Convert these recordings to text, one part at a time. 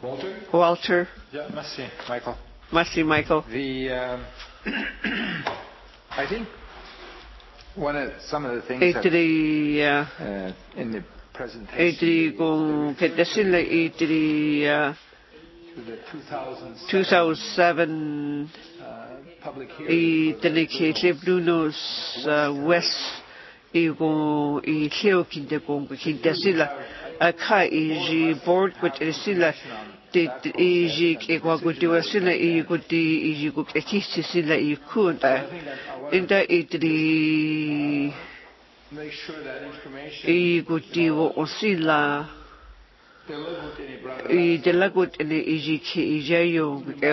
Walter. Yeah, merci, Michael. Merci, Michael. I think some of the things that, in the presentation to the 2007 public hearing West board with make sure that information delivered in the EGKEJO,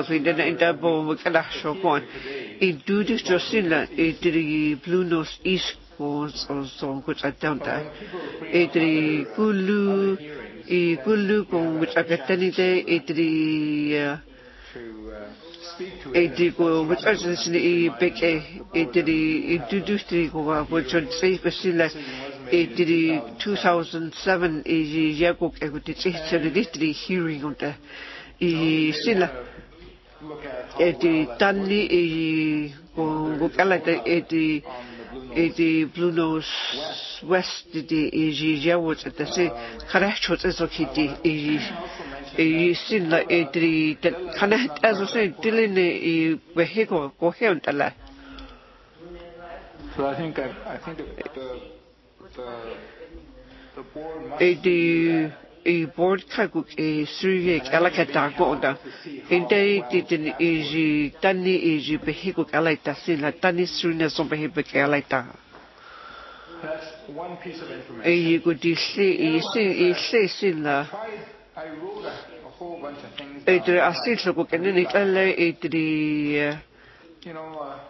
Blue Nose East Coast or so, which I don't know. Gulu, which I get any day, which I big introduced which would say, 2007 Yakuk equity hearing on the Silla Tanni Blue Nose West Yawut at the say Karachot as of Kitty Silla Connect as I say Dylan vehicle coherent a lot. So I think the board must board kaguk survey alakata goda inte didn't easy tani easy vehicle alata sila tani surina some vehicle alata. That's one piece of information. I wrote a whole bunch of things down.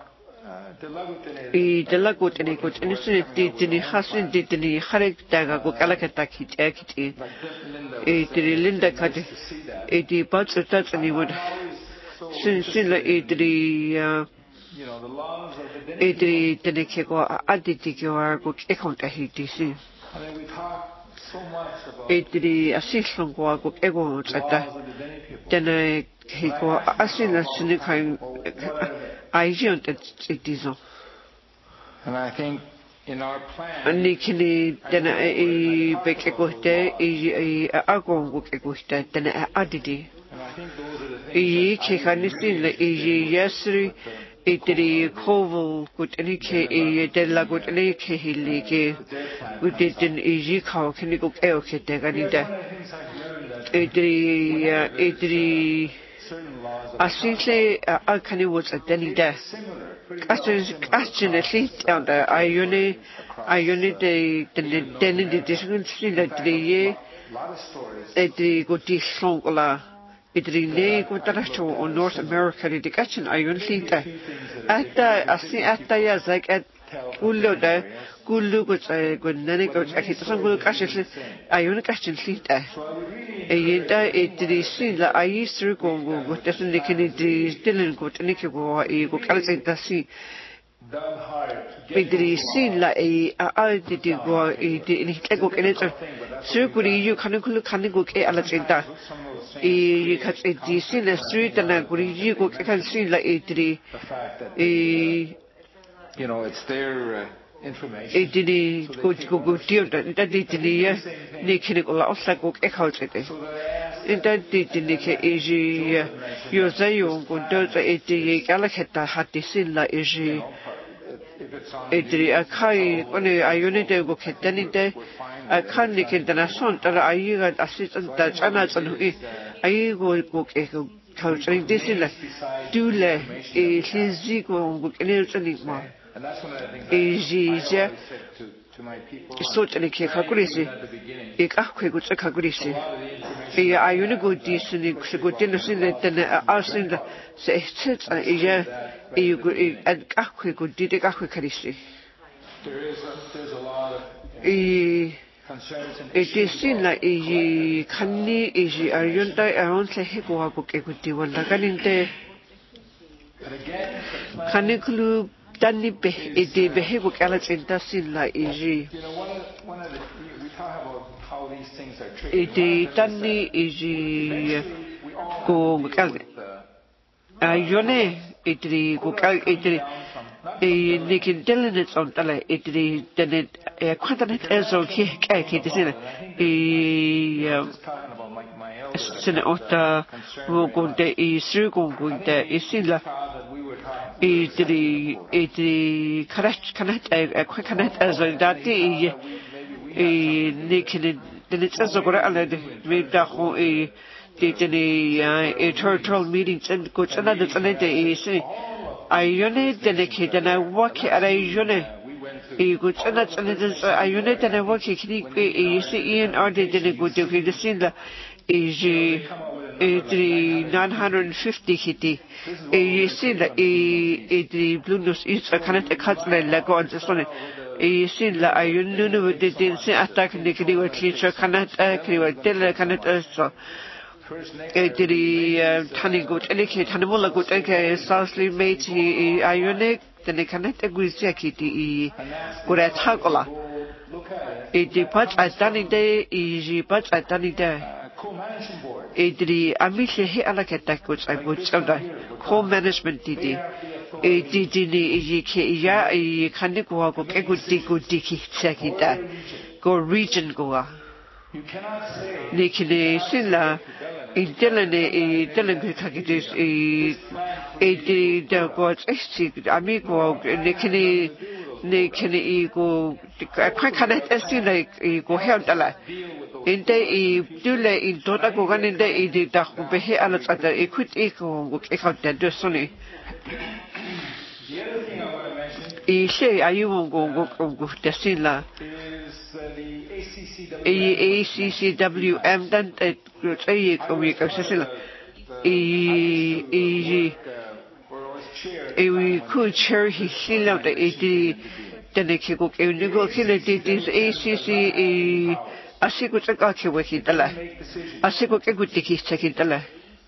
Delagut and equal innocent didn't hasten didn't harek daga go alakataki ekiti. Linda cut the parts of that and he would sila the laws of the Denekego Aditiko go account a HTC. I mean, we talk so much about the assistant go ego at that. Then he go asila sinicine. I don't it is. And I think in our plan, and then a big equity, a agon equity, then a addity. And I think those are the things Itri Koval good any della good any hilike we didn't easy cow can you go elke teganida Itri Asile Alcani was a denny death. Question at least down there. I only the denny different still at the year at the good disongola. It relay good on North America education. I only think that at the years like at Gulu good nanny goes at his uncle cashes. I only question sleep there. It is seen that I used to go with definitely still good and it go a go calculate the sea. It is seen like I did go in Ego Canada. Circularly, you can go Alexander. You can see the street and I can see like it's their information. It did go deal that did the Nick like echoed it. In that did the Nick easy. You say you go to the Galacata had the sin like easy. A kai only I only go at any day. I can't nick international that I got assistant that Anna and I go culturing this in like Dule a his go anymore. And that's one of the things I said to my people. Certainly, Kakurisi. Ikaku Kakurisi. I only go decent, good dinner, then I send the sets a year. You could add Kaku, good did a Kakurisi. There's a lot of concerns. It is seen like a canny, easy, I don't die around the Hego book equity one like an inte. Caniculu. Danny behavior Alex in Tassila easy. One of the we talk about how these things are triggered. Danny easy. go ayone itri go itri nikin delinets on tala itri denet quantanet ezo ki tisina sine otta rogonde srugonde isilla itri kanat ezo dati nikin denet ezo gora ala me daho a total meetings and go to another day. Ayone delicate and I walk at Ayone. A good another Ayone and I walk a Ian or the good the Sinda is 950 hitty. You see that the blue nose is a kind of a customer like on the son. You see that Ayone didn't say attack the Kiriwa teacher cannot tell cannot also. Tani gut eleke tanimula gut eleke sausly mate ionic then connect a good jakiti good tagola. It departs at Danny Day, easy but at Danny Day. It amish he alaketa goods I would sound co-management did it did ya a candico go good dicky sakita go region goa. Nikine Silla in Dylan packages a gods amigo Nikine go quite like go help a lot. In day dule in Dota Gogan in day did the Behe Alas at the equid echo account that the Sonny. I say, are you won't go the Silla? ACCWM dan saya komunikasi we could share his seal of the 80 Denekiko Unigo Kility is ACC Asiku Takaki Wakitala Asiku Ekutiki Sakitala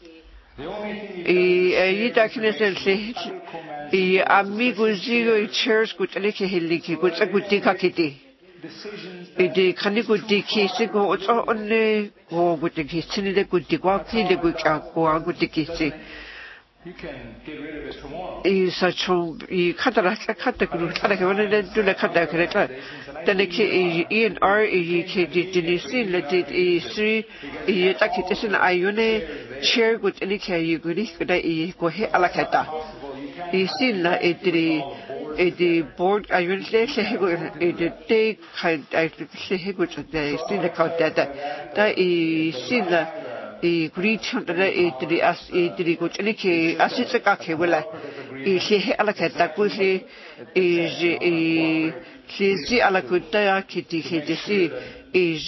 Yidakinas say Amigo Zero chairs could Aleki Hiliki could Sakutika Kitty. It can you good kiss go only go with the kitchen, the good walking, the good go on with the kitchen. You can get rid of it tomorrow. Is such a cut the group, I do the cut the then Ian R. Denison, let it is 3 years in Ione, share with any care you could go here alakata. Is still the board I will say it take I say good they still account that is still the great the as the good any as a cake will is he alakata pussy is a alakuta kitty is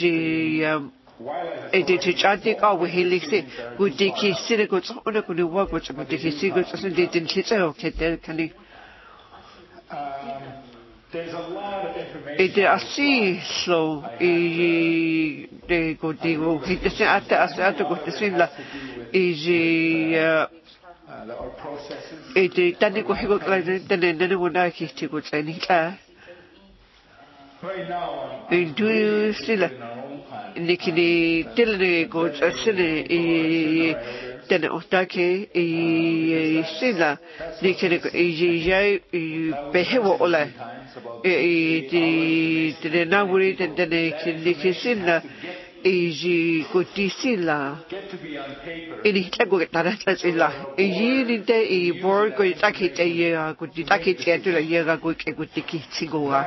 Chanting over Helixi, good dicky, synagogues, on a good work which about the secrets and didn't hit okay, can he? There's a lot of information. It I see so they go to hit the same at the go to sing la is Our processes. it Tanico Higo Clan, then when I hit to go any Right now, do you still Nikini Tilly goes a silly then Otake Silla Nikini Behevo Ola the Nawuri and then Nikisilla is good Silla in Itago Taratilla a year in day a board going to take a year good to a year ago a good ticket.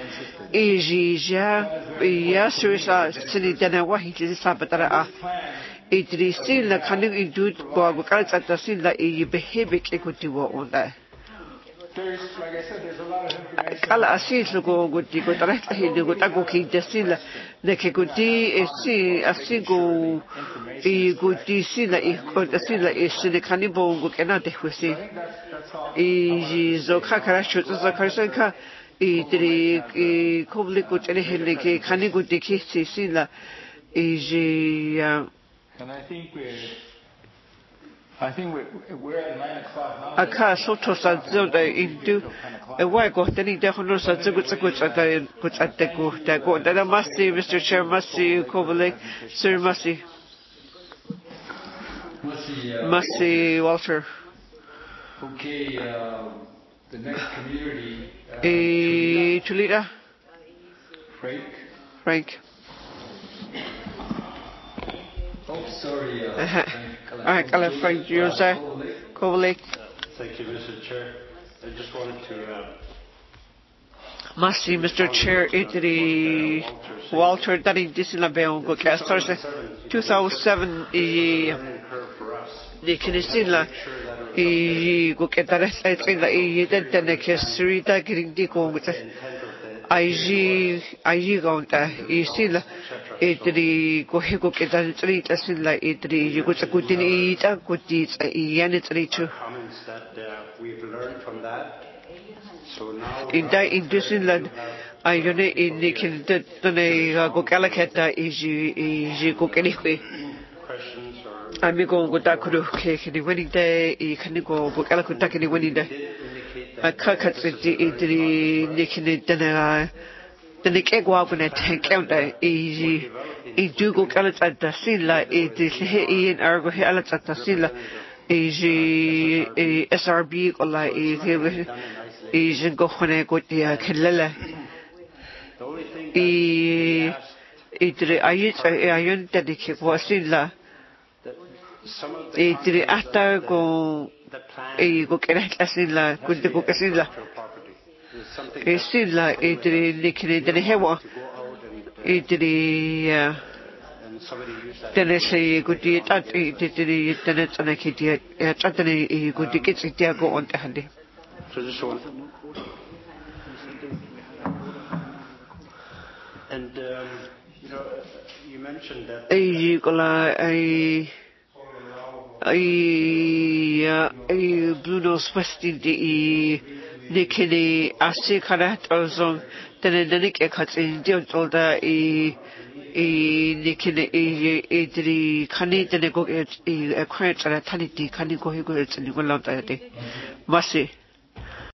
Yes, silly than what he is Sabatara. It is still a kind of induced go at the sin that you behave equity on that. Like I said, there's a lot of information. Kala asis go good to go directly to go to the silla. The Kikuti is asigo a good silla if the silla is the cannibal who cannot see. Is Zokaka shoots the Karsanka. The public would any can you go to kiss Silla is And I think we're at 9 o'clock now. a car so to Sazoda into a white got any definite such a good at the go that I must see Mr. Chair must see Kovalek, Sir must see. Mercy Walter. Okay, the next community. Tulita. Frank. Oh, sorry. Frank Jose. Kovalik. Thank you, Mr. Chair. I just wanted to. Mercy, Mr. Chair, Italy Walter Daddy Disilabel go casters 2007 the Kinisilla go get that in the Kesrita getting Dico with IG going Isilla Italy go Higo get that street as in like Italy you go to good in eat a good deeds comments that we've learned from that. So now in Disneyland, I in the Kinda go Galacata is go anyway. questions or I'm going with that cake in the winning day, you can go Galacata in the winning day. I can't cut the Nikin dinner. The Nick Egg when I take out the easy. I do go Galat at the Silla, it is here in Argo Halat at the Silla. Easy SRB or like Easy go when I go there, Kelele. the only thing I dedicate was in la. some of the After go get a silla, good to go a silla. property is something It's still like the hewa. and somebody used that. Then I say good deed at the tenants and I can't yet at any good tickets if they go on the handy. So this one. And you mentioned that Bruno Spasti the Nikini Asikarat also then the Nick cuts in the old Nikini the Canadian go a credit and a tanity can go and you will not that day. Masi.